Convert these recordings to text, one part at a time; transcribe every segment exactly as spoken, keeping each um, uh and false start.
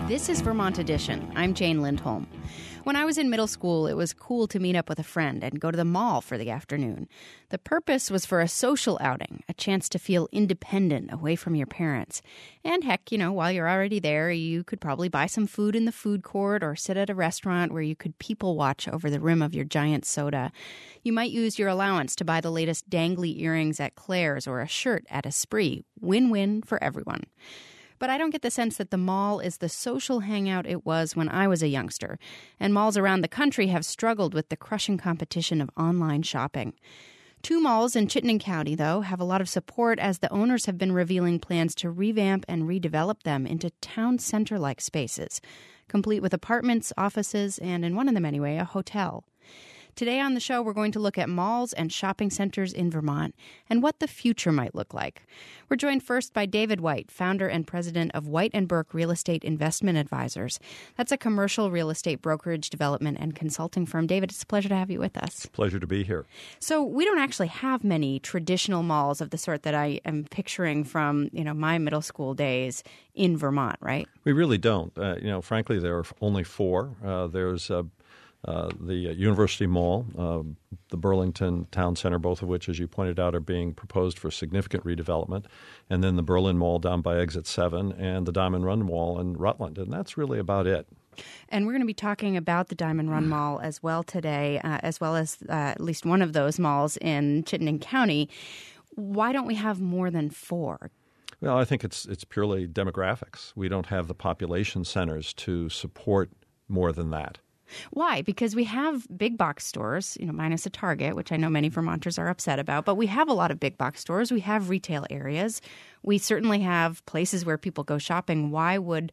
This is Vermont Edition. I'm Jane Lindholm. When I was in middle school, it was cool to meet up with a friend and go to the mall for the afternoon. The purpose was for a social outing, a chance to feel independent away from your parents. And heck, you know, while you're already there, you could probably buy some food in the food court or sit at a restaurant where you could people watch over the rim of your giant soda. You might use your allowance to buy the latest dangly earrings at Claire's or a shirt at Esprit. Win-win for everyone. But I don't get the sense that the mall is the social hangout it was when I was a youngster, and malls around the country have struggled with the crushing competition of online shopping. Two malls in Chittenden County, though, have a lot of support as the owners have been revealing plans to revamp and redevelop them into town center-like spaces, complete with apartments, offices, and in one of them anyway, a hotel. Today on the show, we're going to look at malls and shopping centers in Vermont and what the future might look like. We're joined first by David White, founder and president of White and Burke Real Estate Investment Advisors. That's a commercial real estate brokerage, development, and consulting firm. David, it's a pleasure to have you with us. Pleasure to be here. So we don't actually have many traditional malls of the sort that I am picturing from, you know, my middle school days in Vermont, right? We really don't. Uh, you know, frankly, there are only four. Uh, there's uh, Uh, the uh, University Mall, uh, the Burlington Town Center, both of which, as you pointed out, are being proposed for significant redevelopment, and then the Berlin Mall down by Exit seven and the Diamond Run Mall in Rutland. And that's really about it. And we're going to be talking about the Diamond Run Mall as well today, uh, as well as uh, at least one of those malls in Chittenden County. Why don't we have more than four? Well, I think it's it's purely demographics. We don't have the population centers to support more than that. Why? Because we have big box stores, you know, minus a Target, which I know many Vermonters are upset about, but we have a lot of big box stores. We have retail areas. We certainly have places where people go shopping. Why would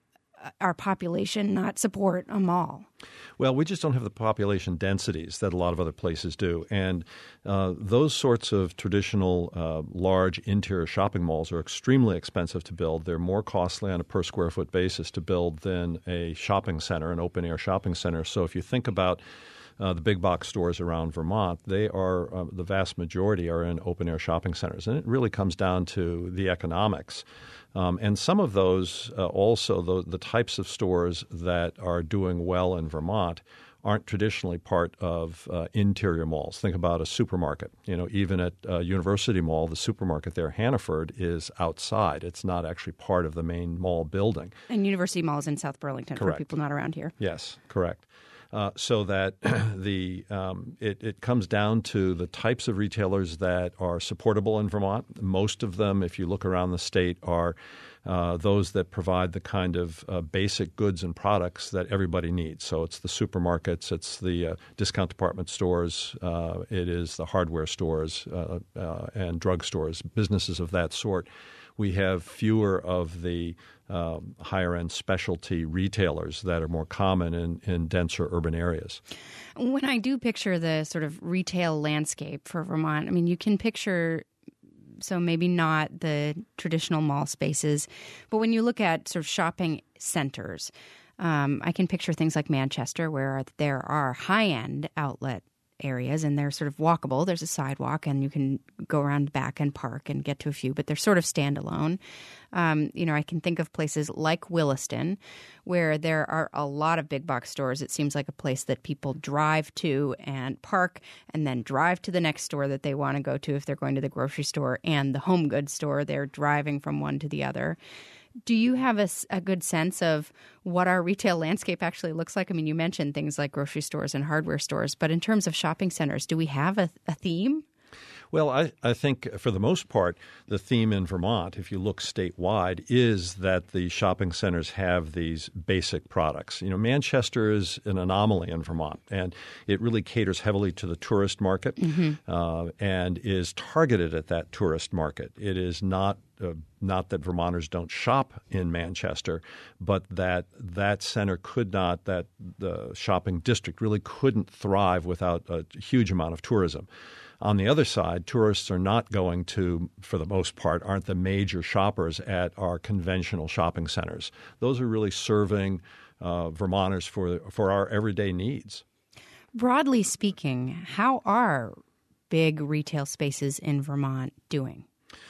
our population not support a mall? Well, we just don't have the population densities that a lot of other places do. And uh, those sorts of traditional uh, large interior shopping malls are extremely expensive to build. They're more costly on a per square foot basis to build than a shopping center, an open air shopping center. So if you think about Uh, the big box stores around Vermont, they are uh, the vast majority are in open air shopping centers, and it really comes down to the economics. Um, and some of those uh, also the, the types of stores that are doing well in Vermont aren't traditionally part of uh, interior malls. Think about a supermarket. You know, even at uh, University Mall, the supermarket there, Hannaford, is outside. It's not actually part of the main mall building. And University Mall is in South Burlington. Correct. For people not around here. Yes, correct. Uh, so that the um, it, it comes down to the types of retailers that are supportable in Vermont. Most of them, if you look around the state, are uh, those that provide the kind of uh, basic goods and products that everybody needs. So it's the supermarkets, it's the uh, discount department stores, uh, it is the hardware stores uh, uh, and drug stores, businesses of that sort. We have fewer of the um, higher-end specialty retailers that are more common in, in denser urban areas. When I do picture the sort of retail landscape for Vermont, I mean, you can picture, so maybe not the traditional mall spaces, but when you look at sort of shopping centers, um, I can picture things like Manchester where there are high-end outlet areas and they're sort of walkable. There's a sidewalk and you can go around back and park and get to a few, but they're sort of standalone. Um, you know, I can think of places like Williston where there are a lot of big box stores. It seems like a place that people drive to and park and then drive to the next store that they want to go to if they're going to the grocery store and the home goods store. They're driving from one to the other. Do you have a, a good sense of what our retail landscape actually looks like? I mean, you mentioned things like grocery stores and hardware stores, but in terms of shopping centers, do we have a, a theme? Well, I, I think for the most part, the theme in Vermont, if you look statewide, is that the shopping centers have these basic products. You know, Manchester is an anomaly in Vermont, and it really caters heavily to the tourist market mm-hmm. uh, and is targeted at that tourist market. It is not uh, not that Vermonters don't shop in Manchester, but that that center could not, that the shopping district really couldn't thrive without a huge amount of tourism. On the other side, tourists are not going to, for the most part, aren't the major shoppers at our conventional shopping centers. Those are really serving uh, Vermonters for for our everyday needs. Broadly speaking, how are big retail spaces in Vermont doing?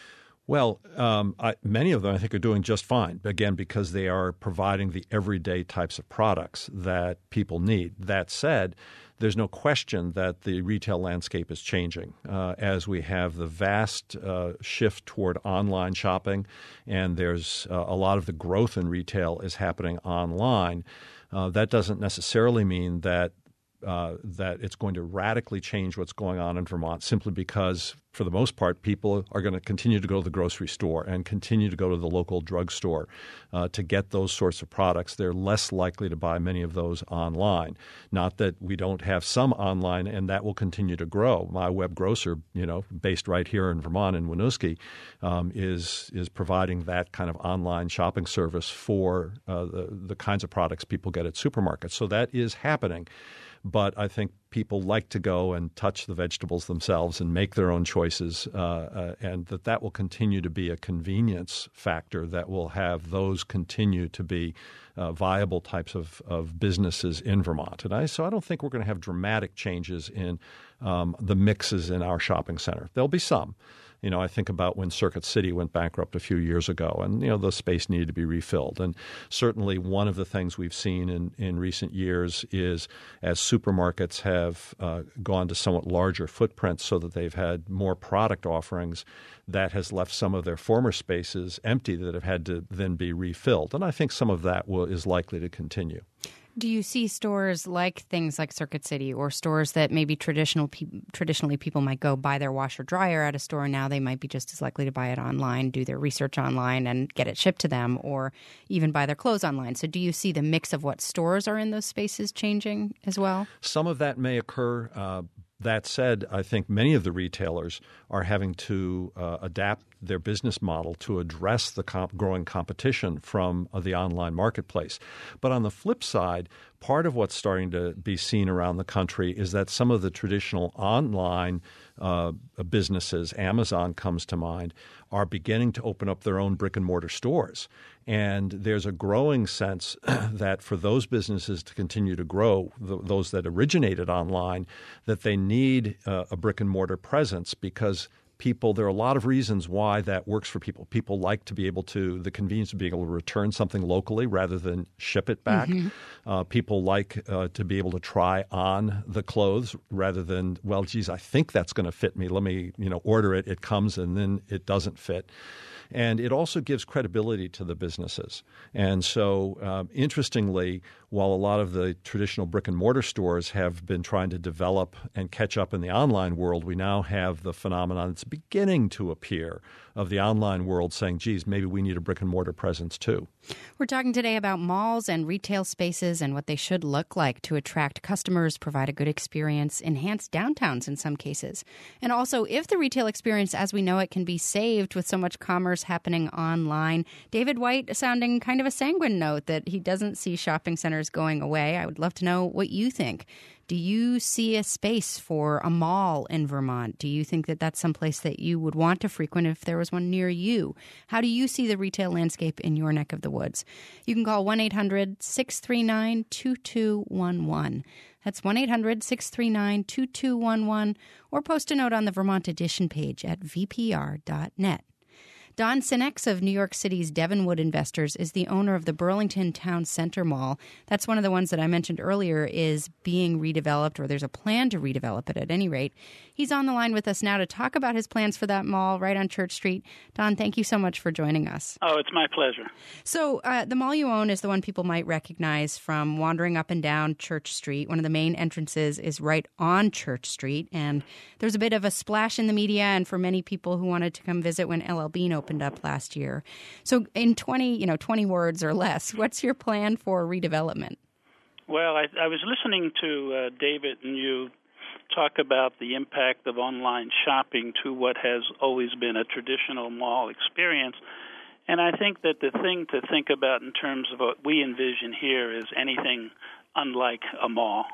Well, um, I, many of them I think are doing just fine, again, because they are providing the everyday types of products that people need. That said, there's no question that the retail landscape is changing uh, as we have the vast uh, shift toward online shopping, and there's uh, a lot of the growth in retail is happening online. Uh, that doesn't necessarily mean that Uh, that it's going to radically change what's going on in Vermont simply because, for the most part, people are going to continue to go to the grocery store and continue to go to the local drugstore uh, to get those sorts of products. They're less likely to buy many of those online. Not that we don't have some online, and that will continue to grow. My Web Grocer, you know, based right here in Vermont in Winooski, um, is is providing that kind of online shopping service for uh, the, the kinds of products people get at supermarkets. So that is happening. But I think people like to go and touch the vegetables themselves and make their own choices, uh, uh, and that that will continue to be a convenience factor that will have those continue to be uh, viable types of, of businesses in Vermont. And I, so I don't think we're going to have dramatic changes in um, the mixes in our shopping center. There'll be some. You know, I think about when Circuit City went bankrupt a few years ago, and, you know, the space needed to be refilled. And certainly one of the things we've seen in, in recent years is as supermarkets have uh, gone to somewhat larger footprints so that they've had more product offerings, that has left some of their former spaces empty that have had to then be refilled. And I think some of that will, is likely to continue. Do you see stores like things like Circuit City, or stores that maybe traditional pe- traditionally people might go buy their washer dryer at a store, now they might be just as likely to buy it online, do their research online and get it shipped to them, or even buy their clothes online? So do you see the mix of what stores are in those spaces changing as well? Some of that may occur. Uh, that said, I think many of the retailers are having to uh, adapt their business model to address the comp- growing competition from uh, the online marketplace. But on the flip side, part of what's starting to be seen around the country is that some of the traditional online uh, businesses, Amazon comes to mind, are beginning to open up their own brick and mortar stores. And there's a growing sense that for those businesses to continue to grow, th- those that originated online, that they need uh, a brick and mortar presence, because people, there are a lot of reasons why that works for people. People like to be able to, the convenience of being able to return something locally rather than ship it back. Mm-hmm. Uh, people like uh, to be able to try on the clothes rather than, well, geez, I think that's going to fit me. Let me, you know, order it. It comes and then it doesn't fit. And it also gives credibility to the businesses. And so, um, interestingly, while a lot of the traditional brick and mortar stores have been trying to develop and catch up in the online world, we now have the phenomenon that's beginning to appear of the online world saying, geez, maybe we need a brick and mortar presence too. We're talking today about malls and retail spaces and what they should look like to attract customers, provide a good experience, enhance downtowns in some cases. And also, if the retail experience as we know it can be saved with so much commerce happening online. David White sounding kind of a sanguine note that he doesn't see shopping centers going away. I would love to know what you think. Do you see a space for a mall in Vermont? Do you think that that's someplace that you would want to frequent if there was one near you? How do you see the retail landscape in your neck of the woods? You can call one eight hundred six three nine two two one one. That's one eight hundred six three nine two two one one, or post a note on the Vermont Edition page at v p r dot net. Don Sinex of New York City's Devonwood Investors is the owner of the Burlington Town Center Mall. That's one of the ones that I mentioned earlier is being redeveloped, or there's a plan to redevelop it at any rate. He's on the line with us now to talk about his plans for that mall right on Church Street. Don, thank you so much for joining us. Oh, it's my pleasure. So uh, the mall you own is the one people might recognize from wandering up and down Church Street. One of the main entrances is right on Church Street, and there's a bit of a splash in the media and for many people who wanted to come visit when L L Bean opened up last year. So in twenty, you know, twenty words or less, what's your plan for redevelopment? Well, I, I was listening to uh, David and you talk about the impact of online shopping to what has always been a traditional mall experience. And I think that the thing to think about in terms of what we envision here is anything unlike a mall.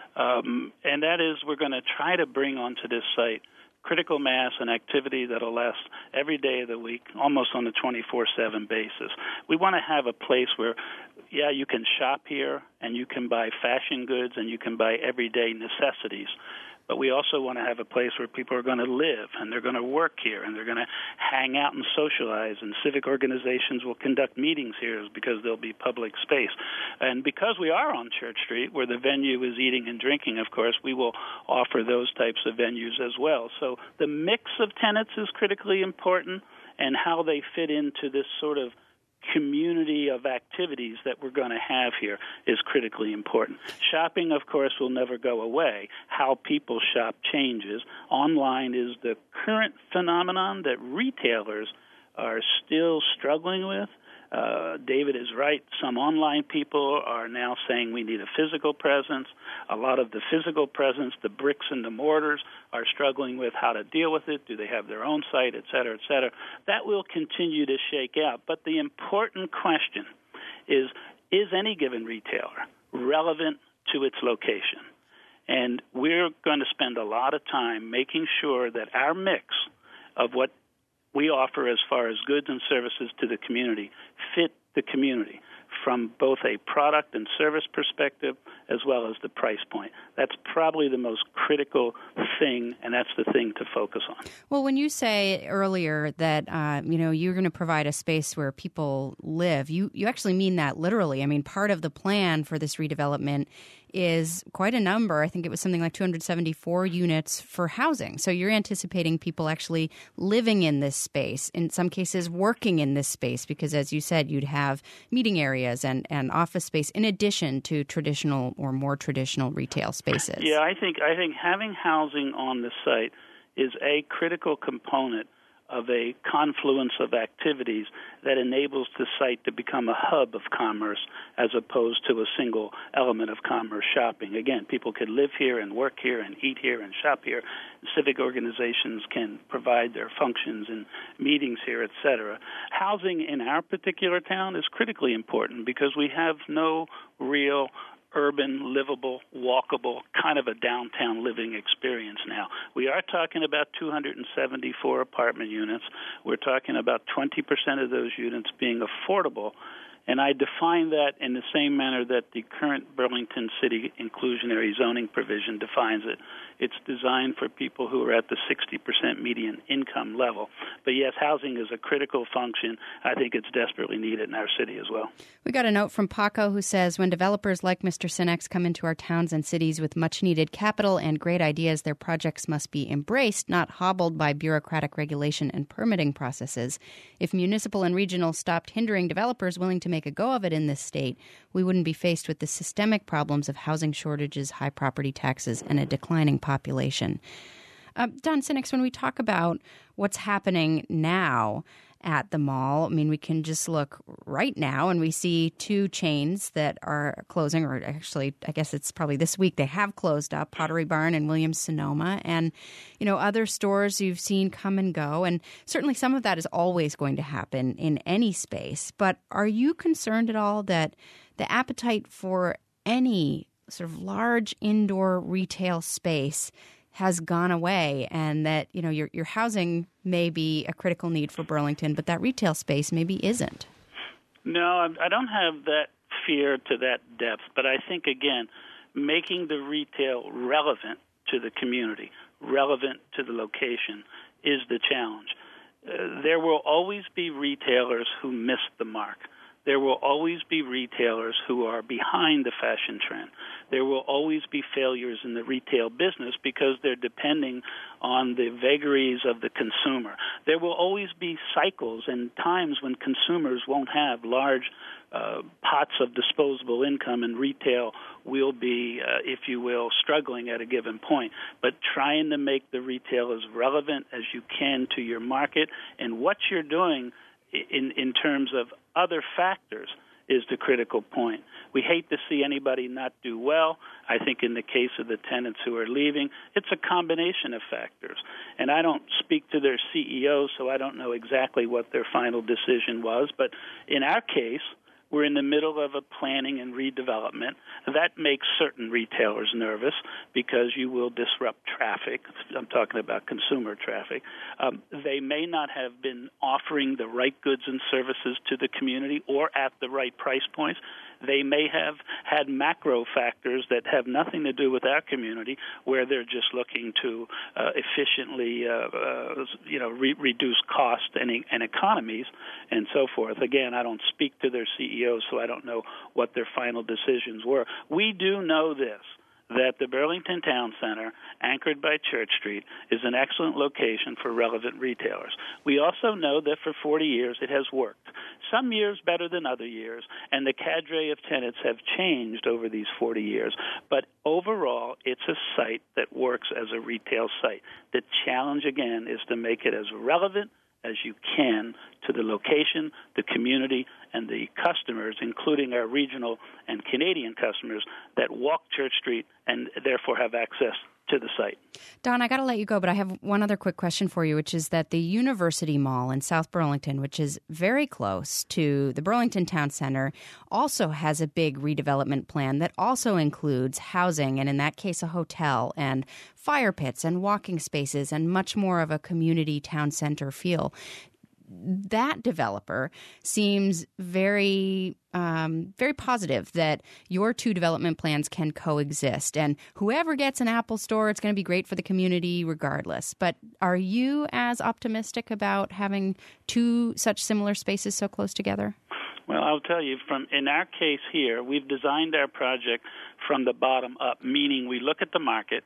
Um, and that is we're going to try to bring onto this site critical mass and activity that will last every day of the week, almost on a twenty-four seven basis. We want to have a place where, yeah, you can shop here and you can buy fashion goods and you can buy everyday necessities. but we also want to have a place where people are going to live, and they're going to work here, and they're going to hang out and socialize, and civic organizations will conduct meetings here because there'll be public space. And because we are on Church Street, where the venue is eating and drinking, of course, we will offer those types of venues as well. So the mix of tenants is critically important, and how they fit into this sort of community of activities that we're going to have here is critically important. Shopping, of course, will never go away. How people shop changes. Online is the current phenomenon that retailers are still struggling with. Uh, David is right. Some online people are now saying we need a physical presence. A lot of the physical presence, the bricks and the mortars, are struggling with how to deal with it. Do they have their own site, et cetera, et cetera? That will continue to shake out. But the important question is, is any given retailer relevant to its location? And we're going to spend a lot of time making sure that our mix of what we offer as far as goods and services to the community fit the community from both a product and service perspective as well as the price point. That's probably the most critical thing, and that's the thing to focus on. Well, when you say earlier that, uh, you know, you're going to provide a space where people live, you, you actually mean that literally. I mean, part of the plan for this redevelopment is quite a number. I think it was something like two hundred seventy-four units for housing. So you're anticipating people actually living in this space, in some cases working in this space, because as you said, you'd have meeting areas and, and office space in addition to traditional or more traditional retail spaces. Yeah, I think I think having housing on the site is a critical component of a confluence of activities that enables the site to become a hub of commerce as opposed to a single element of commerce, shopping. Again, people can live here and work here and eat here and shop here. Civic organizations can provide their functions and meetings here, et cetera. Housing in our particular town is critically important because we have no real urban, livable, walkable, kind of a downtown living experience now. We are talking about two hundred seventy-four apartment units. We're talking about twenty percent of those units being affordable. And I define that in the same manner that the current Burlington City inclusionary zoning provision defines it. It's designed for people who are at the sixty percent median income level. But yes, housing is a critical function. I think it's desperately needed in our city as well. We got a note from Paco who says, when developers like Mister Sinex come into our towns and cities with much-needed capital and great ideas, their projects must be embraced, not hobbled by bureaucratic regulation and permitting processes. If municipal and regional stopped hindering developers willing to make a go of it in this state, we wouldn't be faced with the systemic problems of housing shortages, high property taxes, and a declining population. Uh, Don Sinex, when we talk about what's happening now at the mall, I mean, we can just look right now and we see two chains that are closing, or actually, I guess it's probably this week they have closed up, Pottery Barn and Williams-Sonoma, and, you know, other stores you've seen come and go. And certainly some of that is always going to happen in any space. But are you concerned at all that the appetite for any sort of large indoor retail space has gone away, and that, you know, your your housing may be a critical need for Burlington, but that retail space maybe isn't? No, I don't have that fear to that depth, but I think, again, making the retail relevant to the community, relevant to the location, is the challenge. Uh, there will always be retailers who miss the mark. There will always be retailers who are behind the fashion trend. There will always be failures in the retail business because they're depending on the vagaries of the consumer. There will always be cycles and times when consumers won't have large uh, pots of disposable income, and retail will be, uh, if you will, struggling at a given point. But trying to make the retail as relevant as you can to your market and what you're doing in in terms of other factors is the critical point. We hate to see anybody not do well. I think in the case of the tenants who are leaving, it's a combination of factors. And I don't speak to their C E Os, so I don't know exactly what their final decision was. But in our case, We're in the middle of a planning and redevelopment. That makes certain retailers nervous because you will disrupt traffic. I'm talking about consumer traffic. Um, they may not have been offering the right goods and services to the community or at the right price points. They may have had macro factors that have nothing to do with our community, where they're just looking to uh, efficiently, uh, uh, you know, re- reduce cost and, and economies and so forth. Again, I don't speak to their C E Os, so I don't know what their final decisions were. We do know this, that the Burlington Town Center, anchored by Church Street, is an excellent location for relevant retailers. We also know that for forty years it has worked, some years better than other years, and the cadre of tenants have changed over these forty years. But overall, it's a site that works as a retail site. The challenge, again, is to make it as relevant as you can to the location, the community, and the customers, including our regional and Canadian customers that walk Church Street and therefore have access to the site. Don, I got to let you go, but I have one other quick question for you, which is that the University Mall in South Burlington, which is very close to the Burlington Town Center, also has a big redevelopment plan that also includes housing, and in that case, a hotel and fire pits and walking spaces and much more of a community town center feel. That developer seems very, um, very positive that your two development plans can coexist. And whoever gets an Apple store, it's going to be great for the community regardless. But are you as optimistic about having two such similar spaces so close together? Well, I'll tell you, from in our case here, we've designed our project from the bottom up, meaning we look at the market.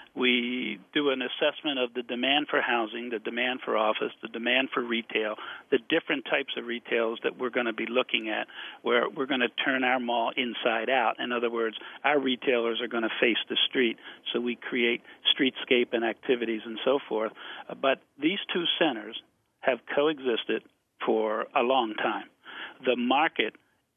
We do an assessment of the demand for housing, the demand for office, the demand for retail, the different types of retails that we're going to be looking at, where we're going to turn our mall inside out. In other words, our retailers are going to face the street, so we create streetscape and activities and so forth. But these two centers have coexisted for a long time. The market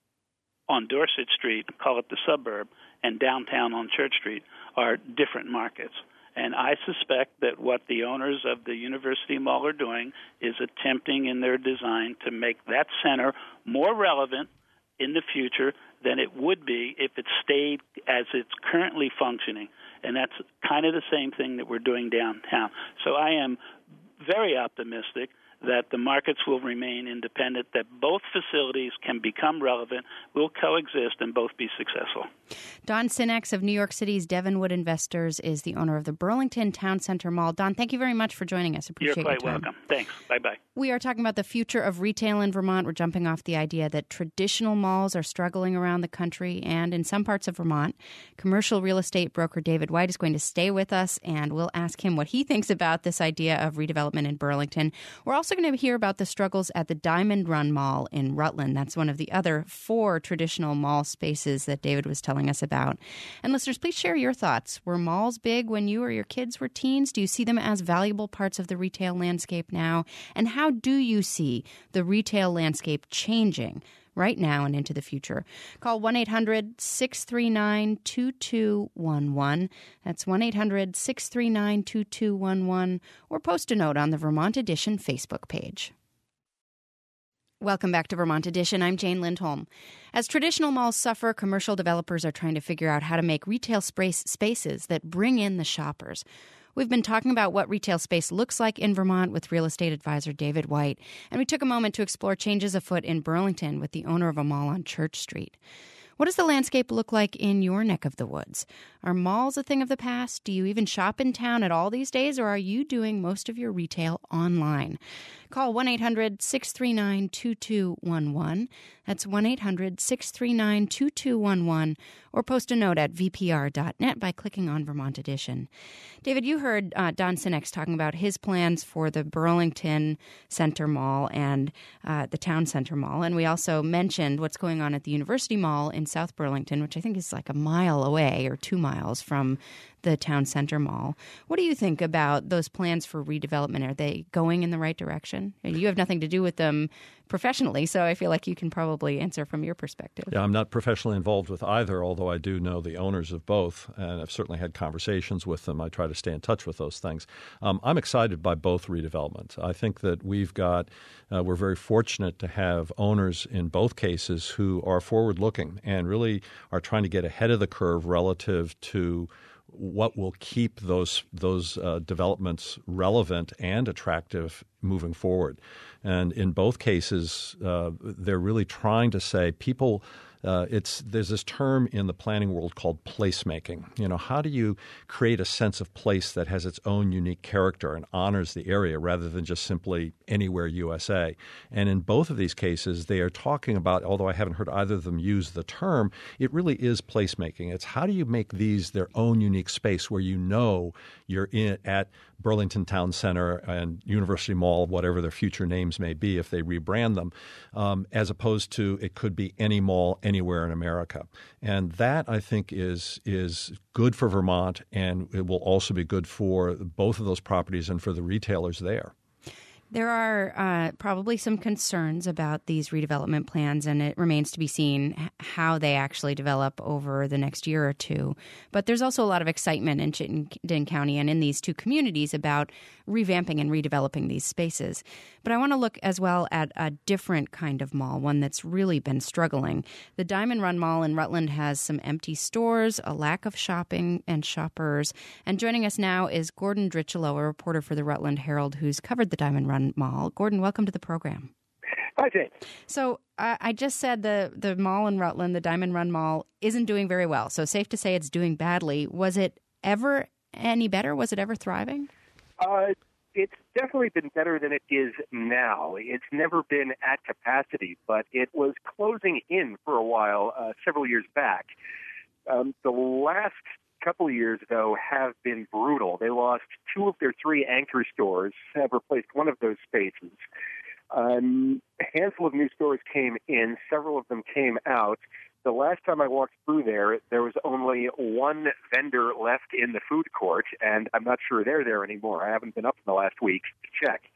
on Dorset Street, call it the suburb, and downtown on Church Street are different markets. And I suspect that what the owners of the University Mall are doing is attempting in their design to make that center more relevant in the future than it would be if it stayed as it's currently functioning. And that's kind of the same thing that we're doing downtown. So I am very optimistic that the markets will remain independent, that both facilities can become relevant, will coexist, and both be successful. Don Sinex of New York City's Devonwood Investors is the owner of the Burlington Town Center Mall. Don, thank you very much for joining us. Appreciate You're quite your time. welcome. Thanks. Bye-bye. We are talking about the future of retail in Vermont. We're jumping off the idea that traditional malls are struggling around the country and in some parts of Vermont. Commercial real estate broker David White is going to stay with us, and we'll ask him what he thinks about this idea of redevelopment in Burlington. We're also going to hear about the struggles at the Diamond Run Mall in Rutland. That's one of the other four traditional mall spaces that David was telling us about. And listeners, please share your thoughts. Were malls big when you or your kids were teens? Do you see them as valuable parts of the retail landscape now? And how do you see the retail landscape changing right now and into the future? Call one eight hundred six three nine two two one one. That's one eight hundred six three nine two two one one. Or post a note on the Vermont Edition Facebook page. Welcome back to Vermont Edition. I'm Jane Lindholm. As traditional malls suffer, commercial developers are trying to figure out how to make retail space spaces that bring in the shoppers. We've been talking about what retail space looks like in Vermont with real estate advisor David White, and we took a moment to explore changes afoot in Burlington with the owner of a mall on Church Street. What does the landscape look like in your neck of the woods? Are malls a thing of the past? Do you even shop in town at all these days, or are you doing most of your retail online? Call one eight hundred six three nine two two one one. That's one eight hundred six three nine two two one one, or post a note at v p r dot net by clicking on Vermont Edition. David, you heard uh, Don Sinex talking about his plans for the Burlington Center Mall and uh, the Town Center Mall, and we also mentioned what's going on at the University Mall in South Burlington, which I think is like a mile away or two miles from the Town Center Mall. What do you think about those plans for redevelopment? Are they going in the right direction? organization. And you have nothing to do with them professionally, so I feel like you can probably answer from your perspective. Yeah, I'm not professionally involved with either, although I do know the owners of both, and I've certainly had conversations with them. I try to stay in touch with those things. Um, I'm excited by both redevelopments. I think that we've got, uh, we're very fortunate to have owners in both cases who are forward-looking and really are trying to get ahead of the curve relative to what will keep those those uh, developments relevant and attractive moving forward. And in both cases, uh, they're really trying to say people uh, it's there's this term in the planning world called placemaking. You know, how do you create a sense of place that has its own unique character and honors the area rather than just simply anywhere U S A? And in both of these cases, they are talking about, although I haven't heard either of them use the term, it really is placemaking. It's how do you make these their own unique space where you know you're in at Burlington Town Center and University Mall, whatever their future names may be if they rebrand them, um, as opposed to it could be any mall anywhere in America. And that, I think, is is good for Vermont, and it will also be good for both of those properties and for the retailers there. There are uh, probably some concerns about these redevelopment plans, and it remains to be seen how they actually develop over the next year or two. But there's also a lot of excitement in Chittenden County and in these two communities about revamping and redeveloping these spaces. But I want to look as well at a different kind of mall, one that's really been struggling. The Diamond Run Mall in Rutland has some empty stores, a lack of shopping and shoppers. And joining us now is Gordon Drichelo, a reporter for the Rutland Herald, who's covered the Diamond Run Mall. Gordon, welcome to the program. Hi, Jane. So uh, I just said the, the mall in Rutland, the Diamond Run Mall, isn't doing very well. So safe to say it's doing badly. Was it ever any better? Was it ever thriving? Uh, it's definitely been better than it is now. It's never been at capacity, but it was closing in for a while uh, several years back. Um, the last couple of years, though, have been brutal. They lost two of their three anchor stores, have replaced one of those spaces. Um, a handful of new stores came in. Several of them came out. The last time I walked through there, there was only one vendor left in the food court, and I'm not sure they're there anymore. I haven't been up in the last week to check.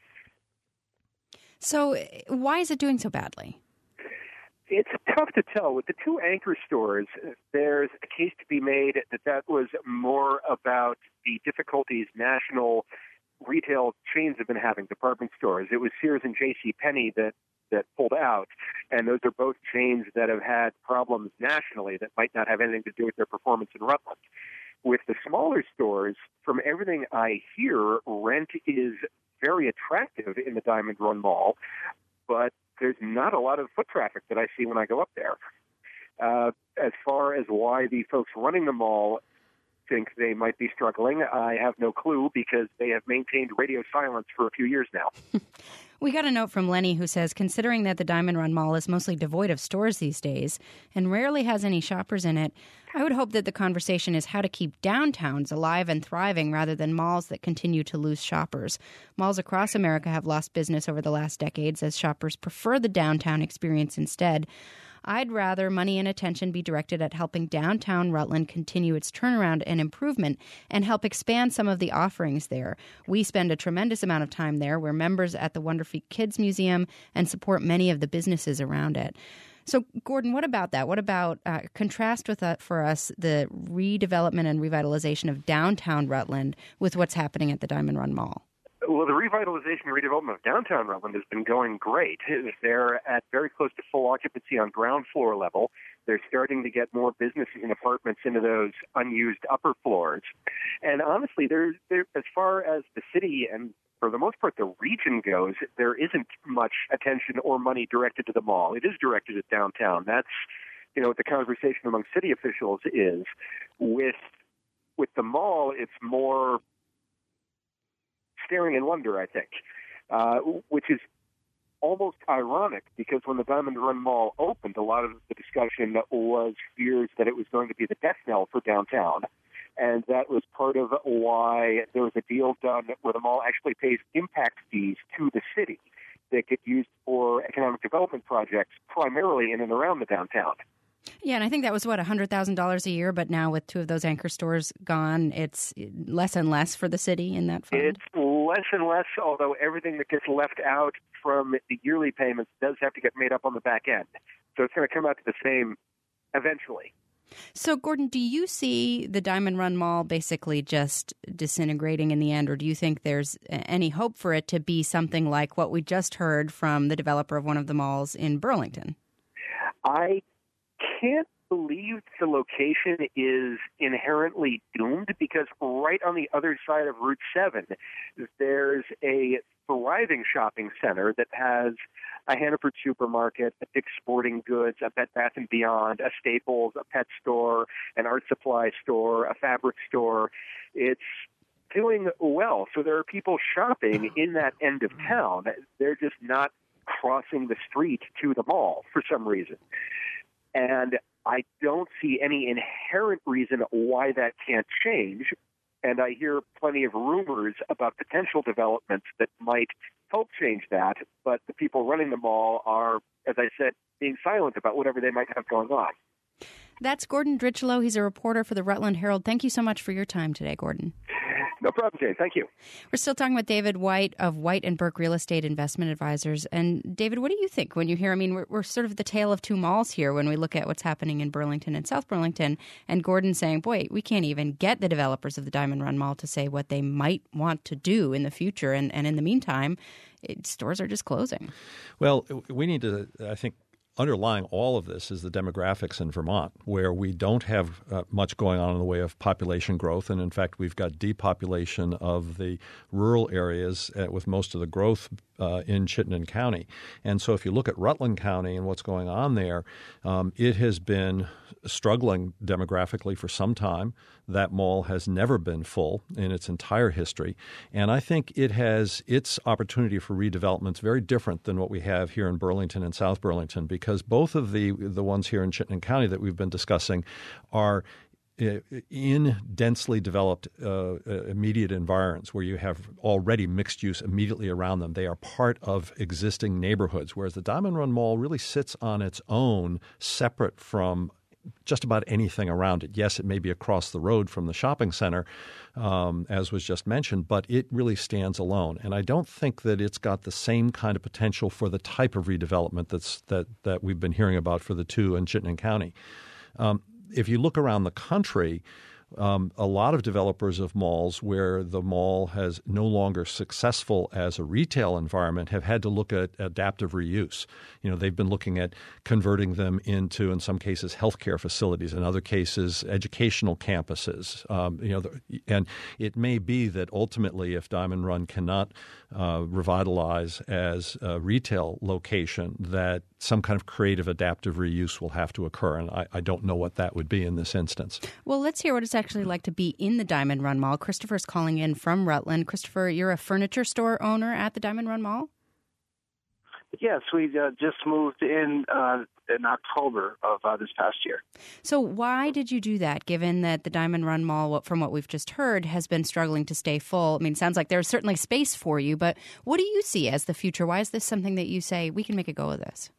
So why is it doing so badly? It's tough to tell. With the two anchor stores, there's a case to be made that that was more about the difficulties national retail chains have been having, department stores. It was Sears and J C Penney that, that pulled out, and those are both chains that have had problems nationally that might not have anything to do with their performance in Rutland. With the smaller stores, from everything I hear, rent is very attractive in the Diamond Run Mall, but there's not a lot of foot traffic that I see when I go up there. Uh, as far as why the folks running the mall think they might be struggling, I have no clue because they have maintained radio silence for a few years now. We got a note from Lenny who says, considering that the Diamond Run Mall is mostly devoid of stores these days and rarely has any shoppers in it, I would hope that the conversation is how to keep downtowns alive and thriving rather than malls that continue to lose shoppers. Malls across America have lost business over the last decades as shoppers prefer the downtown experience instead. I'd rather money and attention be directed at helping downtown Rutland continue its turnaround and improvement and help expand some of the offerings there. We spend a tremendous amount of time there. We're members at the Wonderfeet Kids Museum and support many of the businesses around it. So, Gordon, what about that? What about uh, contrast with that for us the redevelopment and revitalization of downtown Rutland with what's happening at the Diamond Run Mall? Well, the revitalization and redevelopment of downtown Rutland has been going great. They're at very close to full occupancy on ground floor level. They're starting to get more businesses and apartments into those unused upper floors. And honestly, they're, they're, as far as the city and for the most part the region goes, there isn't much attention or money directed to the mall. It is directed at downtown. That's, you know, what the conversation among city officials is. With with the mall, it's more staring in wonder, I think, uh, which is almost ironic because when the Diamond Run Mall opened, a lot of the discussion was fears that it was going to be the death knell for downtown. And that was part of why there was a deal done where the mall actually pays impact fees to the city that get used for economic development projects primarily in and around the downtown. Yeah, and I think that was, what, one hundred thousand dollars a year, but now with two of those anchor stores gone, it's less and less for the city in that fund? It's less and less, although everything that gets left out from the yearly payments does have to get made up on the back end. So it's going to come out to the same eventually. So, Gordon, do you see the Diamond Run Mall basically just disintegrating in the end, or do you think there's any hope for it to be something like what we just heard from the developer of one of the malls in Burlington? I can't believe the location is inherently doomed, because right on the other side of Route seven, there's a thriving shopping center that has a Hannaford supermarket, a Dick's Sporting Goods, a Bed Bath and Beyond, a Staples, a pet store, an art supply store, a fabric store. It's doing well. So there are people shopping in that end of town. They're just not crossing the street to the mall for some reason. And I don't see any inherent reason why that can't change. And I hear plenty of rumors about potential developments that might help change that. But the people running the mall are, as I said, being silent about whatever they might have going on. That's Gordon Drichlow. He's a reporter for the Rutland Herald. Thank you so much for your time today, Gordon. No problem, Jay. Thank you. We're still talking with David White of White and Burke Real Estate Investment Advisors. And David, what do you think when you hear, I mean, we're, we're sort of the tale of two malls here when we look at what's happening in Burlington and South Burlington, and Gordon saying, boy, we can't even get the developers of the Diamond Run Mall to say what they might want to do in the future. And, and in the meantime, it, stores are just closing. Well, we need to, I think, underlying all of this is the demographics in Vermont, where we don't have uh, much going on in the way of population growth. And in fact, we've got depopulation of the rural areas uh, with most of the growth uh, in Chittenden County. And so if you look at Rutland County and what's going on there, um, it has been struggling demographically for some time. That mall has never been full in its entire history. And I think it has its opportunity for redevelopment is very different than what we have here in Burlington and South Burlington, because both of the, the ones here in Chittenden County that we've been discussing are in densely developed uh, immediate environs where you have already mixed use immediately around them. They are part of existing neighborhoods, whereas the Diamond Run Mall really sits on its own, separate from just about anything around it. Yes, it may be across the road from the shopping center, um, as was just mentioned, but it really stands alone. And I don't think that it's got the same kind of potential for the type of redevelopment that's that that we've been hearing about for the two in Chittenden County. Um, if you look around the country, Um, a lot of developers of malls where the mall has no longer successful as a retail environment have had to look at adaptive reuse. You know, they've been looking at converting them into, in some cases, healthcare facilities, in other cases, educational campuses. Um, you know, and it may be that ultimately, if Diamond Run cannot uh, revitalize as a retail location, that some kind of creative adaptive reuse will have to occur. And I, I don't know what that would be in this instance. Well, let's hear what it's actually like to be in the Diamond Run Mall. Christopher's calling in from Rutland. Christopher, you're a furniture store owner at the Diamond Run Mall? Yes, we uh, just moved in uh, in October of uh, this past year. So why did you do that, given that the Diamond Run Mall, from what we've just heard, has been struggling to stay full? I mean, it sounds like there's certainly space for you, but what do you see as the future? Why is this something that you say, we can make a go of this?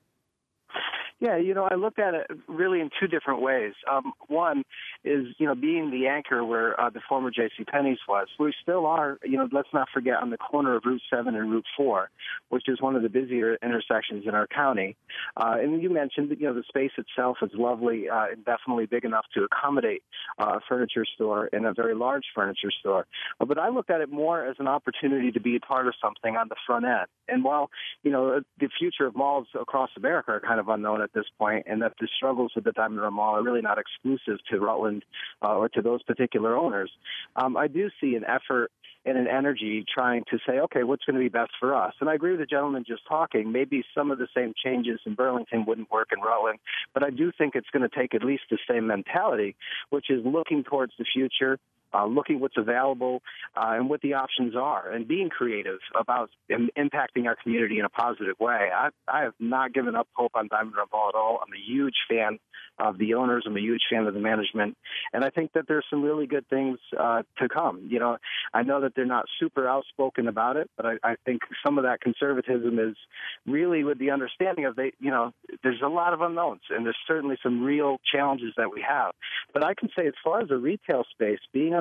Yeah, you know, I looked at it really in two different ways. Um, one is, you know, being the anchor where uh, the former JCPenney's was. We still are, you know, let's not forget, on the corner of Route seven and Route four, which is one of the busier intersections in our county. Uh, and you mentioned that, you know, the space itself is lovely uh, and definitely big enough to accommodate uh, a furniture store and a very large furniture store. Uh, but I looked at it more as an opportunity to be a part of something on the front end. And while, you know, the future of malls across America are kind of unknown at this point, and that the struggles with the Diamond Run Mall are really not exclusive to Rutland uh, or to those particular owners, um, I do see an effort and an energy trying to say, okay, what's going to be best for us? And I agree with the gentleman just talking. Maybe some of the same changes in Burlington wouldn't work in Rutland, but I do think it's going to take at least the same mentality, which is looking towards the future, Uh, looking what's available uh, and what the options are, and being creative about im- impacting our community in a positive way. I, I have not given up hope on Diamond Run Mall at all. I'm a huge fan of the owners. I'm a huge fan of the management, and I think that there's some really good things uh, to come. You know, I know that they're not super outspoken about it, but I, I think some of that conservatism is really with the understanding of they, you know, there's a lot of unknowns, and there's certainly some real challenges that we have. But I can say, as far as a retail space, being on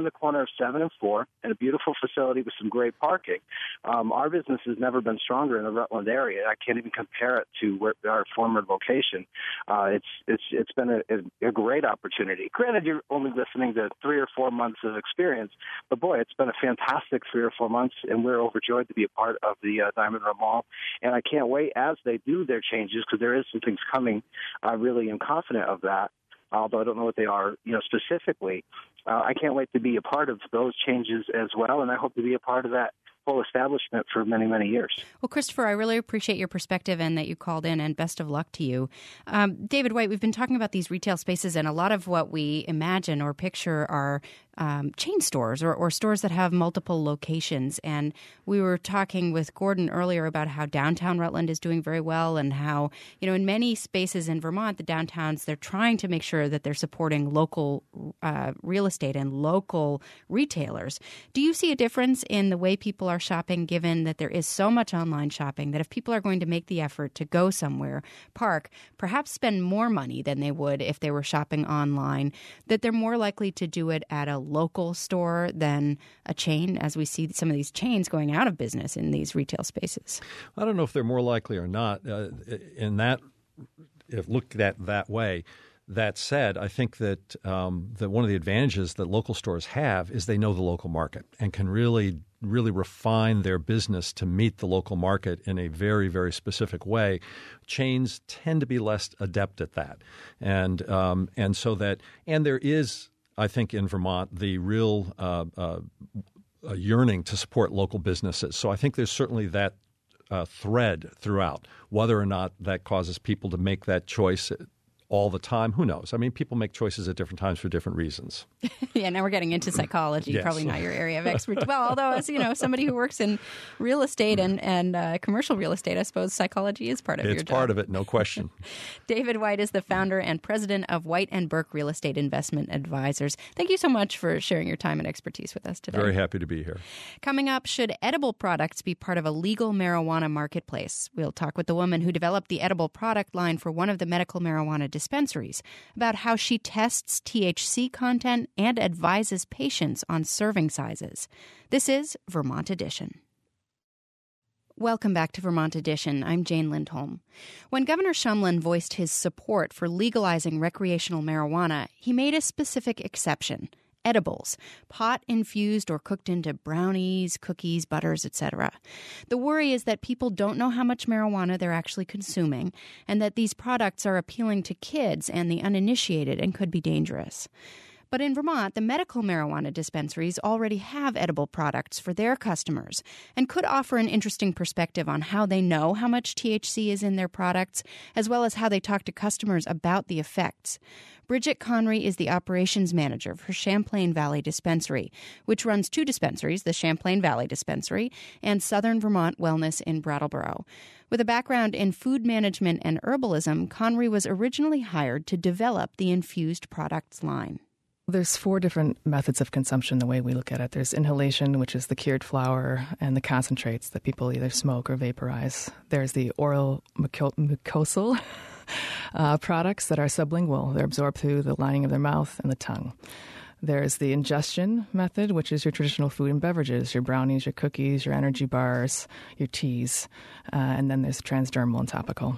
the corner of seven and four in a beautiful facility with some great parking. Um, our business has never been stronger in the Rutland area. I can't even compare it to where, our former location. Uh, it's it's it's been a, a, a great opportunity. Granted, you're only listening to three or four months of experience, but boy, it's been a fantastic three or four months, and we're overjoyed to be a part of the uh, Diamond Run Mall. And I can't wait as they do their changes, because there is some things coming. I really am confident of that, although I don't know what they are, you know, specifically. Uh, I can't wait to be a part of those changes as well, and I hope to be a part of that whole establishment for many, many years. Well, Christopher, I really appreciate your perspective and that you called in, and best of luck to you. Um, David White, we've been talking about these retail spaces, and a lot of what we imagine or picture are um, chain stores or, or stores that have multiple locations. And we were talking with Gordon earlier about how downtown Rutland is doing very well, and how, you know, in many spaces in Vermont, the downtowns, they're trying to make sure that they're supporting local uh, real estate and local retailers. Do you see a difference in the way people are shopping, given that there is so much online shopping, that if people are going to make the effort to go somewhere, park, perhaps spend more money than they would if they were shopping online, that they're more likely to do it at a local store than a chain, as we see some of these chains going out of business in these retail spaces? I don't know if they're more likely or not. Uh, in that, if looked at that way. That said, I think that um, that one of the advantages that local stores have is they know the local market and can really, really refine their business to meet the local market in a very, very specific way. Chains tend to be less adept at that, and um, and so that and there is, I think, in Vermont the real uh, uh, yearning to support local businesses. So I think there's certainly that uh, thread throughout. Whether or not that causes people to make that choice all the time, who knows? I mean, people make choices at different times for different reasons. Yeah, now we're getting into psychology, yes. Probably not your area of expertise. Well, although as you know, somebody who works in real estate and, and uh, commercial real estate, I suppose psychology is part of it's your job. It's part of it, no question. David White is the founder and president of White and Burke Real Estate Investment Advisors. Thank you so much for sharing your time and expertise with us today. Very happy to be here. Coming up, should edible products be part of a legal marijuana marketplace? We'll talk with the woman who developed the edible product line for one of the medical marijuana dispensaries about how she tests T H C content and advises patients on serving sizes. This is Vermont Edition. Welcome back to Vermont Edition. I'm Jane Lindholm. When Governor Shumlin voiced his support for legalizing recreational marijuana, he made a specific exception: edibles, pot-infused or cooked into brownies, cookies, butters, et cetera. The worry is that people don't know how much marijuana they're actually consuming, and that these products are appealing to kids and the uninitiated and could be dangerous. But in Vermont, the medical marijuana dispensaries already have edible products for their customers and could offer an interesting perspective on how they know how much T H C is in their products, as well as how they talk to customers about the effects. Bridget Conry is the operations manager for Champlain Valley Dispensary, which runs two dispensaries, the Champlain Valley Dispensary and Southern Vermont Wellness in Brattleboro. With a background in food management and herbalism, Conry was originally hired to develop the infused products line. There's four different methods of consumption the way we look at it. There's inhalation, which is the cured flower and the concentrates that people either smoke or vaporize. There's the oral muco- mucosal uh, products that are sublingual. They're absorbed through the lining of their mouth and the tongue. There's the ingestion method, which is your traditional food and beverages, your brownies, your cookies, your energy bars, your teas. Uh, and then there's transdermal and topical.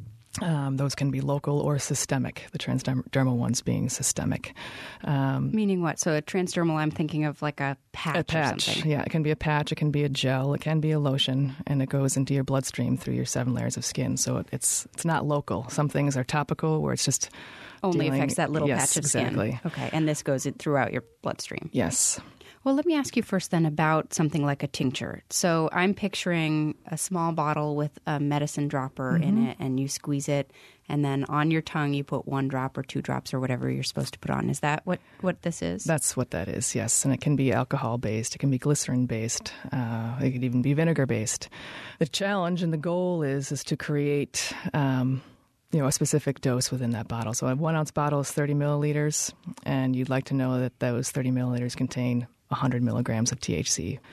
Um, those can be local or systemic, the transdermal ones being systemic. Um, Meaning what? So a transdermal, I'm thinking of like a patch, a patch, or something. Yeah. It can be a patch, it can be a gel, it can be a lotion, and it goes into your bloodstream through your seven layers of skin. So it, it's it's not local. Some things are topical where it's just only dealing, affects that little yes, patch of exactly. skin. Okay, and this goes in throughout your bloodstream. Yes. Well, let me ask you first then about something like a tincture. So I'm picturing a small bottle with a medicine dropper mm-hmm. in it, and you squeeze it, and then on your tongue you put one drop or two drops or whatever you're supposed to put on. Is that what, what this is? That's what that is, yes. And it can be alcohol-based. It can be glycerin-based. Uh, it could even be vinegar-based. The challenge and the goal is is to create um, you know, a specific dose within that bottle. So a one-ounce bottle is thirty milliliters, and you'd like to know that those thirty milliliters contain one hundred milligrams of T H C.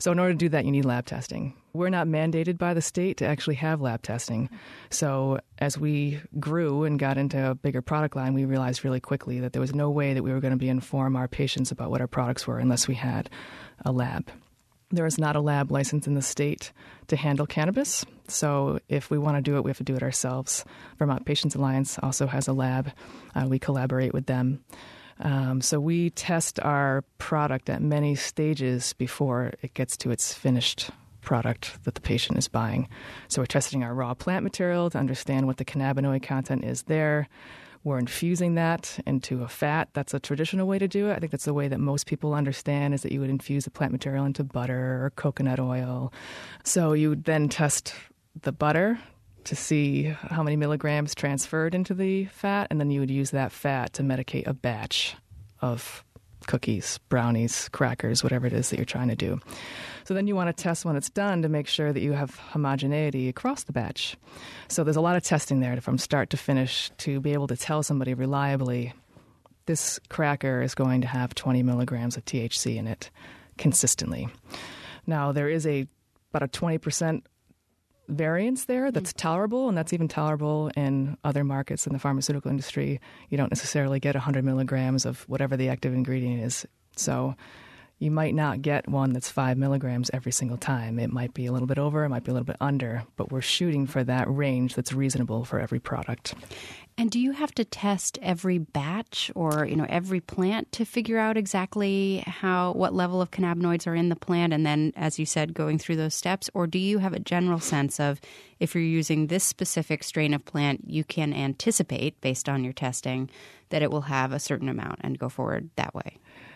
So in order to do that, you need lab testing. We're not mandated by the state to actually have lab testing. So as we grew and got into a bigger product line, we realized really quickly that there was no way that we were going to be inform our patients about what our products were unless we had a lab. There is not a lab license in the state to handle cannabis. So if we want to do it, we have to do it ourselves. Vermont Patients Alliance also has a lab. Uh, we collaborate with them. Um, so we test our product at many stages before it gets to its finished product that the patient is buying. So we're testing our raw plant material to understand what the cannabinoid content is there. We're infusing that into a fat. That's a traditional way to do it. I think that's the way that most people understand, is that you would infuse the plant material into butter or coconut oil. So you would then test the butter to see how many milligrams transferred into the fat, and then you would use that fat to medicate a batch of cookies, brownies, crackers, whatever it is that you're trying to do. So then you want to test when it's done to make sure that you have homogeneity across the batch. So there's a lot of testing there from start to finish to be able to tell somebody reliably, this cracker is going to have twenty milligrams of T H C in it consistently. Now, there is a about a twenty percent variance there that's tolerable, and that's even tolerable in other markets in the pharmaceutical industry. You don't necessarily get one hundred milligrams of whatever the active ingredient is. So you might not get one that's five milligrams every single time. It might be a little bit over, it might be a little bit under, but we're shooting for that range that's reasonable for every product. And do you have to test every batch or, you know, every plant to figure out exactly how, what level of cannabinoids are in the plant, and then, as you said, going through those steps? Or do you have a general sense of, if you're using this specific strain of plant, you can anticipate, based on your testing, that it will have a certain amount and go forward that way?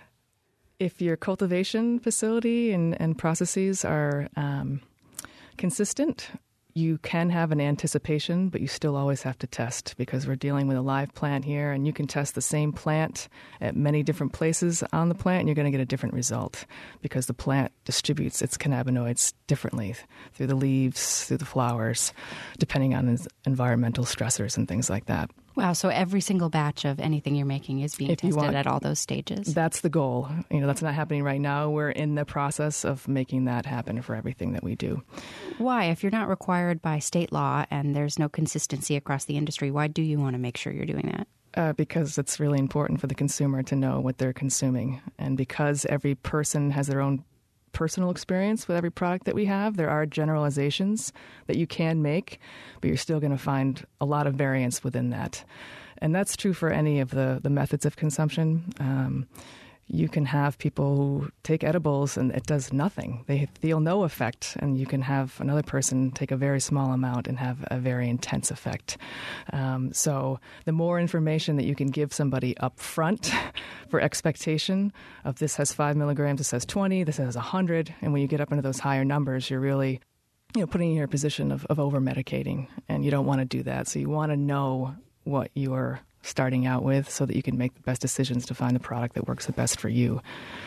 If your cultivation facility and, and processes are um, consistent, you can have an anticipation, but you still always have to test, because we're dealing with a live plant here, and you can test the same plant at many different places on the plant, and you're going to get a different result, because the plant distributes its cannabinoids differently through the leaves, through the flowers, depending on its environmental stressors and things like that. Wow, so every single batch of anything you're making is being If you tested want, at all those stages? That's the goal. You know, that's not happening right now. We're in the process of making that happen for everything that we do. Why? If you're not required by state law and there's no consistency across the industry, why do you want to make sure you're doing that? Uh, because it's really important for the consumer to know what they're consuming. And because every person has their own personal experience with every product that we have, there are generalizations that you can make, but you're still going to find a lot of variance within that. And that's true for any of the, the methods of consumption. Um, you can have people who take edibles and it does nothing. They feel no effect, and you can have another person take a very small amount and have a very intense effect. Um, so the more information that you can give somebody up front for expectation of, this has five milligrams, this has twenty, this has one hundred, and when you get up into those higher numbers, you're really, you know, putting you in a position of, of over-medicating, and you don't want to do that. So you want to know what you're starting out with so that you can make the best decisions to find the product that works the best for you.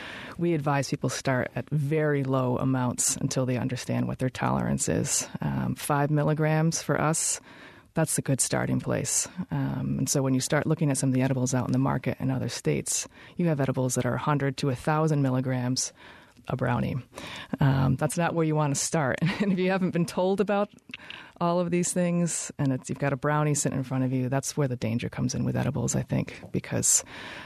We advise people start at very low amounts until they understand what their tolerance is. Um, five milligrams for us, that's a good starting place. Um, and so when you start looking at some of the edibles out in the market in other states, you have edibles that are one hundred to one thousand milligrams a brownie. Um, that's not where you want to start. And if you haven't been told about all of these things and it's, you've got a brownie sitting in front of you, that's where the danger comes in with edibles, I think, because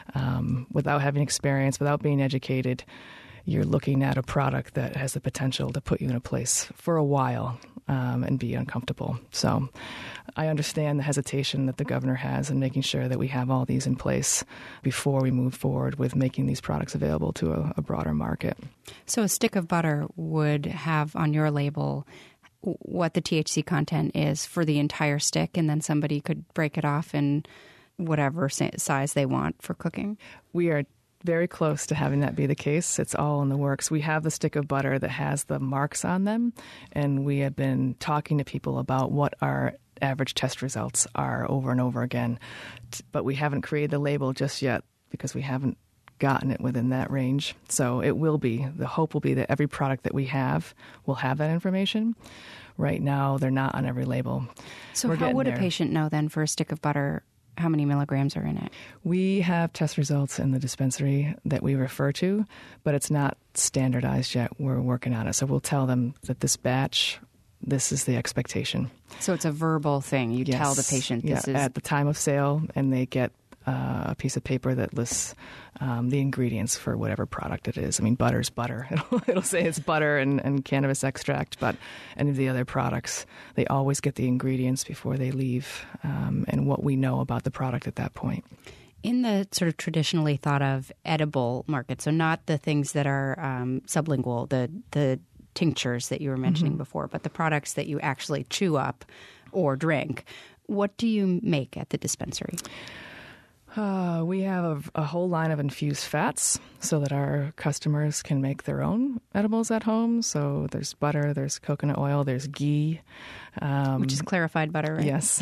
um, without having experience, without being educated, you're looking at a product that has the potential to put you in a place for a while um, and be uncomfortable. So I understand the hesitation that the governor has in making sure that we have all these in place before we move forward with making these products available to a, a broader market. So a stick of butter would have on your label what the T H C content is for the entire stick, and then somebody could break it off in whatever size they want for cooking? We are very close to having that be the case. It's all in the works. We have the stick of butter that has the marks on them, and we have been talking to people about what our average test results are over and over again. But we haven't created the label just yet because we haven't gotten it within that range. So it will be, the hope will be that every product that we have will have that information. Right now, they're not on every label. So We're how would there. a patient know then for a stick of butter how many milligrams are in it? We have test results in the dispensary that we refer to, but it's not standardized yet. We're working on it. So we'll tell them that this batch, this is the expectation. So it's a verbal thing. You yes. tell the patient this yeah, is... at the time of sale, and they get uh, a piece of paper that lists um, the ingredients for whatever product it is. I mean, butter's butter. It'll, it'll say it's butter and, and cannabis extract, but any of the other products, they always get the ingredients before they leave um, and what we know about the product at that point. In the sort of traditionally thought of edible market, so not the things that are um, sublingual, the the tinctures that you were mentioning mm-hmm. before, but the products that you actually chew up or drink, what do you make at the dispensary? Uh, we have a, a whole line of infused fats so that our customers can make their own edibles at home. So there's butter, there's coconut oil, there's ghee. Um, Which is clarified butter, right? Yes.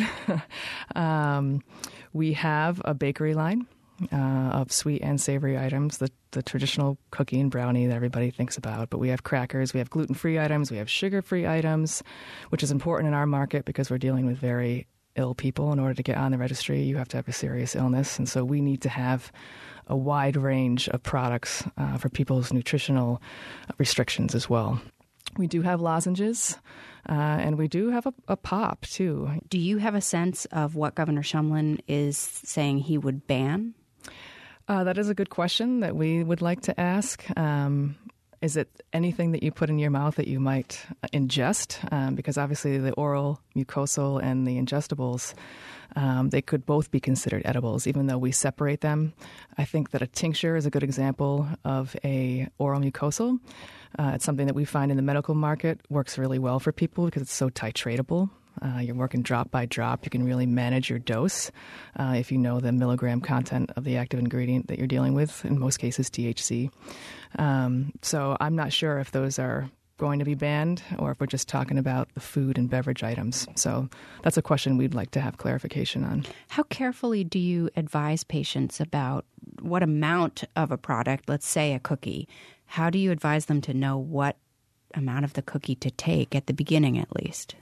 um, we have a bakery line uh, of sweet and savory items, the, the traditional cookie and brownie that everybody thinks about. But we have crackers, we have gluten-free items, we have sugar-free items, which is important in our market because we're dealing with very ill people. In order to get on the registry, you have to have a serious illness. And so we need to have a wide range of products uh, for people's nutritional restrictions as well. We do have lozenges, uh, and we do have a, a pop, too. Do you have a sense of what Governor Shumlin is saying he would ban? Uh, that is a good question that we would like to ask. Um, Is it anything that you put in your mouth that you might ingest? Um, because obviously the oral, mucosal, and the ingestibles, um, they could both be considered edibles, even though we separate them. I think that a tincture is a good example of a oral mucosal. Uh, it's something that we find in the medical market works really well for people because it's so titratable. Uh, you're working drop by drop. You can really manage your dose uh, if you know the milligram content of the active ingredient that you're dealing with, in most cases T H C. Um, so I'm not sure if those are going to be banned or if we're just talking about the food and beverage items. So that's a question we'd like to have clarification on. How carefully do you advise patients about what amount of a product, let's say a cookie, how do you advise them to know what amount of the cookie to take at the beginning at least?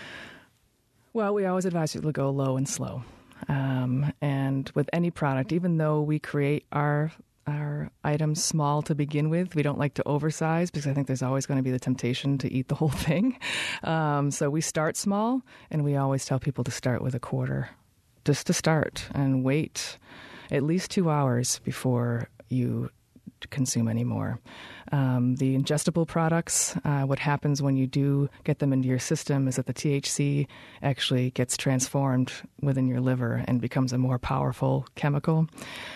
Well, we always advise people to go low and slow. Um, and with any product, even though we create our our items small to begin with, we don't like to oversize because I think there's always going to be the temptation to eat the whole thing. Um, so we start small, and we always tell people to start with a quarter, just to start, and wait at least two hours before you consume any more. Um, the ingestible products, uh, what happens when you do get them into your system is that the T H C actually gets transformed within your liver and becomes a more powerful chemical.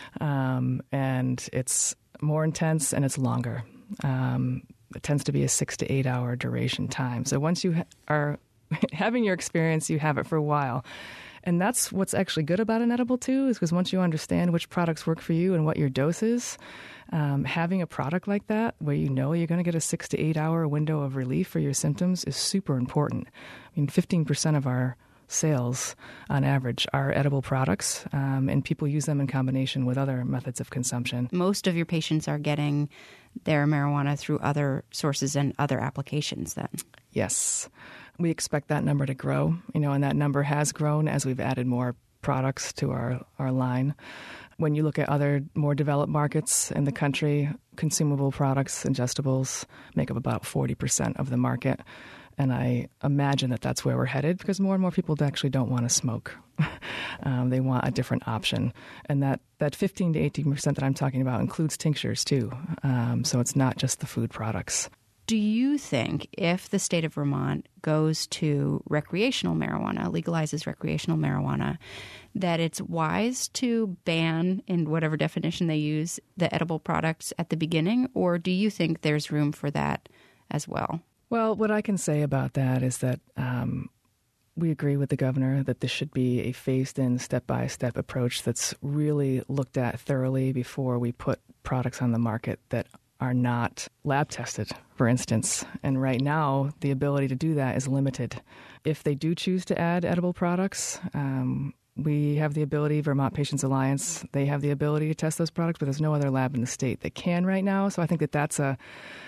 Um, and it's more intense and it's longer. Um, it tends to be a six to eight hour duration time. So once you ha- are having your experience, you have it for a while. And that's what's actually good about an edible, too, is because once you understand which products work for you and what your dose is, um, having a product like that where you know you're going to get a six to eight hour window of relief for your symptoms is super important. I mean, fifteen percent of our sales on average are edible products, um, and people use them in combination with other methods of consumption. Most of your patients are getting their marijuana through other sources and other applications then? Yes. We expect that number to grow, you know, and that number has grown as we've added more products to our, our line. When you look at other more developed markets in the country, consumable products, ingestibles, make up about forty percent of the market. And I imagine that that's where we're headed because more and more people actually don't want to smoke. um, they want a different option. And that, that fifteen to eighteen percent that I'm talking about includes tinctures too. Um, so it's not just the food products. Do you think if the state of Vermont goes to recreational marijuana, legalizes recreational marijuana, that it's wise to ban, in whatever definition they use, the edible products at the beginning? Or do you think there's room for that as well? Well, what I can say about that is that um, we agree with the governor that this should be a phased-in, step-by-step approach that's really looked at thoroughly before we put products on the market that are not lab tested, for instance. And right now, the ability to do that is limited. If they do choose to add edible products, um, we have the ability, Vermont Patients Alliance, they have the ability to test those products, but there's no other lab in the state that can right now. So I think that that's a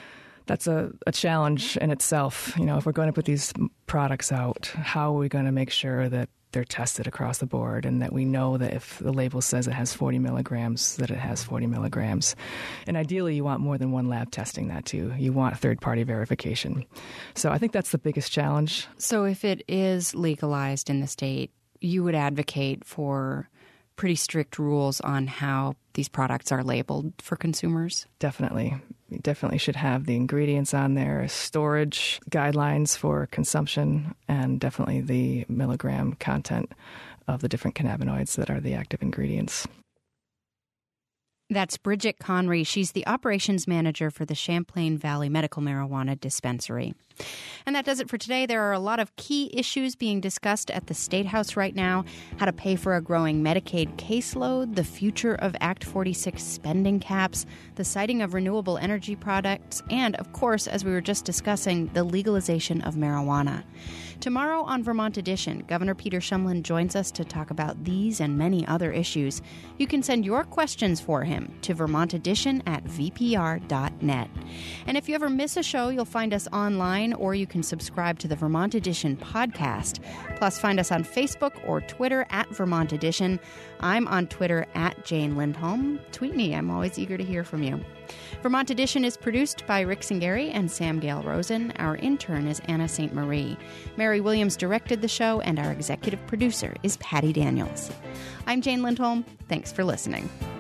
That's a, a challenge in itself. You know, if we're going to put these products out, how are we going to make sure that they're tested across the board and that we know that if the label says it has forty milligrams, that it has forty milligrams. And ideally, you want more than one lab testing that too. You want third-party verification. So I think that's the biggest challenge. So if it is legalized in the state, you would advocate for pretty strict rules on how these products are labeled for consumers? Definitely. You definitely should have the ingredients on there, storage guidelines for consumption, and definitely the milligram content of the different cannabinoids that are the active ingredients. That's Bridget Conry. She's the operations manager for the Champlain Valley Medical Marijuana Dispensary. And that does it for today. There are a lot of key issues being discussed at the State House right now. How to pay for a growing Medicaid caseload, the future of Act forty-six spending caps, the siting of renewable energy products, and, of course, as we were just discussing, the legalization of marijuana. Tomorrow on Vermont Edition, Governor Peter Shumlin joins us to talk about these and many other issues. You can send your questions for him to Vermont Edition at v p r dot net. And if you ever miss a show, you'll find us online, or you can subscribe to the Vermont Edition podcast. Plus, find us on Facebook or Twitter at Vermont Edition. I'm on Twitter at Jane Lindholm. Tweet me. I'm always eager to hear from you. Vermont Edition is produced by Rick Singeri and Sam Gale Rosen. Our intern is Anna Saint Marie. Mary Williams directed the show, and our executive producer is Patty Daniels. I'm Jane Lindholm. Thanks for listening.